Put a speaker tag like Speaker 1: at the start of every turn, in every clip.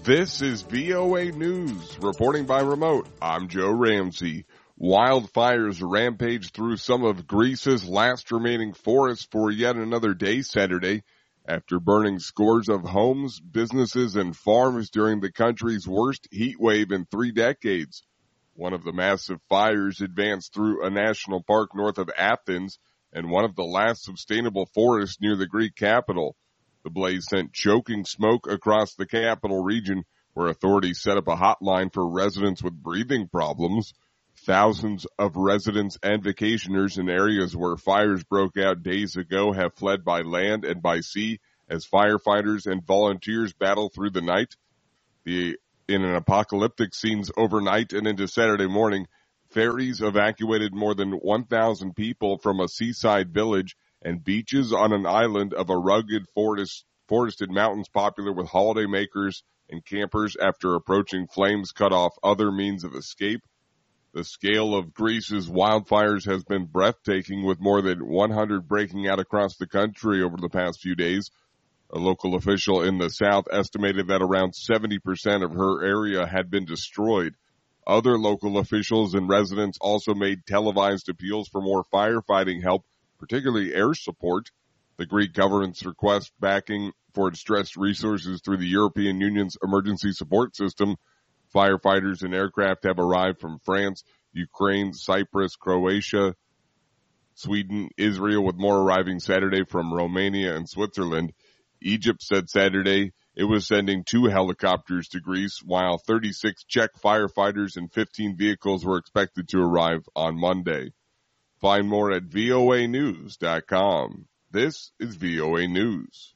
Speaker 1: This is VOA News. Reporting by remote, I'm Joe Ramsey. Wildfires rampaged through some of Greece's last remaining forests for yet another day Saturday, after burning scores of homes, businesses, and farms during the country's worst heat wave in 3 decades. One of the massive fires advanced through a national park north of Athens and one of the last sustainable forests near the Greek capital. The blaze sent choking smoke across the capital region, where authorities set up a hotline for residents with breathing problems. Thousands of residents and vacationers in areas where fires broke out days ago have fled by land and by sea as firefighters and volunteers battle through the night. In an apocalyptic scenes overnight and into Saturday morning, ferries evacuated more than 1,000 people from a seaside village and beaches on an island of a rugged forested mountains popular with holidaymakers and campers after approaching flames cut off other means of escape. The scale of Greece's wildfires has been breathtaking, with more than 100 breaking out across the country over the past few days. A local official in the south estimated that around 70% of her area had been destroyed. Other local officials and residents also made televised appeals for more firefighting help, particularly air support. The Greek government's request backing for distressed resources through the European Union's emergency support system. Firefighters and aircraft have arrived from France, Ukraine, Cyprus, Croatia, Sweden, Israel, with more arriving Saturday from Romania and Switzerland. Egypt said Saturday it was sending 2 helicopters to Greece, while 36 Czech firefighters and 15 vehicles were expected to arrive on Monday. Find more at voanews.com. This is VOA News.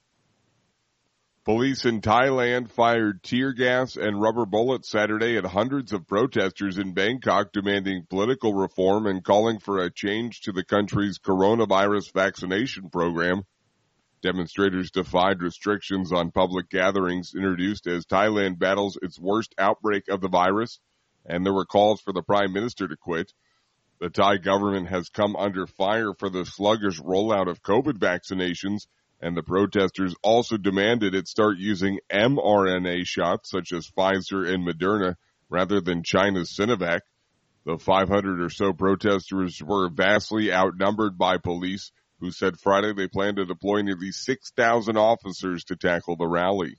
Speaker 1: Police in Thailand fired tear gas and rubber bullets Saturday at hundreds of protesters in Bangkok demanding political reform and calling for a change to the country's coronavirus vaccination program. Demonstrators defied restrictions on public gatherings introduced as Thailand battles its worst outbreak of the virus, and there were calls for the prime minister to quit. The Thai government has come under fire for the sluggish rollout of COVID vaccinations, and the protesters also demanded it start using mRNA shots such as Pfizer and Moderna rather than China's Sinovac. The 500 or so protesters were vastly outnumbered by police, who said Friday they plan to deploy nearly 6,000 officers to tackle the rally.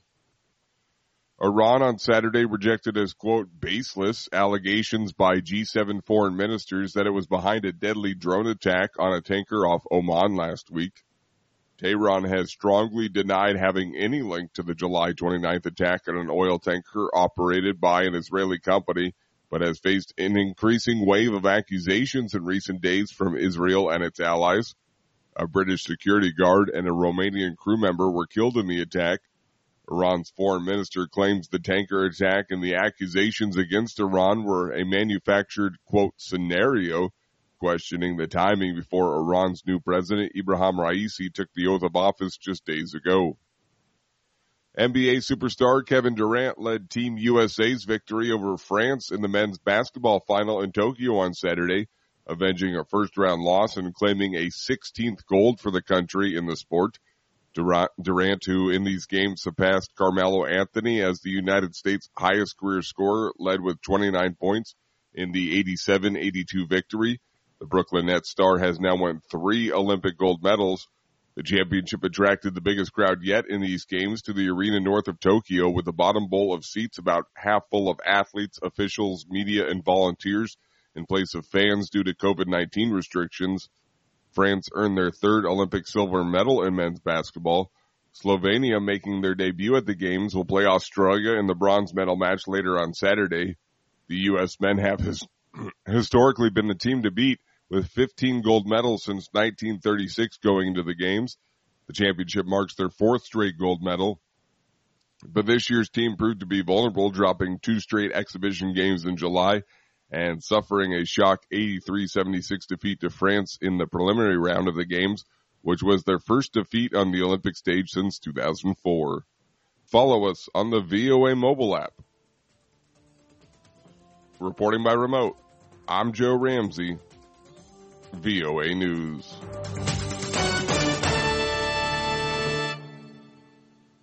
Speaker 1: Iran on Saturday rejected as, quote, baseless allegations by G7 foreign ministers that it was behind a deadly drone attack on a tanker off Oman last week. Tehran has strongly denied having any link to the July 29th attack on an oil tanker operated by an Israeli company, but has faced an increasing wave of accusations in recent days from Israel and its allies. A British security guard and a Romanian crew member were killed in the attack. Iran's foreign minister claims the tanker attack and the accusations against Iran were a manufactured, quote, scenario, questioning the timing before Iran's new president, Ibrahim Raisi, took the oath of office just days ago. NBA superstar Kevin Durant led Team USA's victory over France in the men's basketball final in Tokyo on Saturday, avenging a first-round loss and claiming a 16th gold for the country in the sport. Durant, who in these games surpassed Carmelo Anthony as the United States' highest career scorer, led with 29 points in the 87-82 victory. The Brooklyn Nets star has now won 3 Olympic gold medals. The championship attracted the biggest crowd yet in these games to the arena north of Tokyo, with the bottom bowl of seats about half full of athletes, officials, media, and volunteers in place of fans due to COVID-19 restrictions. France earned their 3rd Olympic silver medal in men's basketball. Slovenia, making their debut at the games, will play Australia in the bronze medal match later on Saturday. The U.S. men have historically been the team to beat, with 15 gold medals since 1936 going into the games. The championship marks their 4th straight gold medal. But this year's team proved to be vulnerable, dropping 2 straight exhibition games in July and suffering a shock 83-76 defeat to France in the preliminary round of the games, which was their first defeat on the Olympic stage since 2004. Follow us on the VOA mobile app. Reporting by remote, I'm Joe Ramsey, VOA News.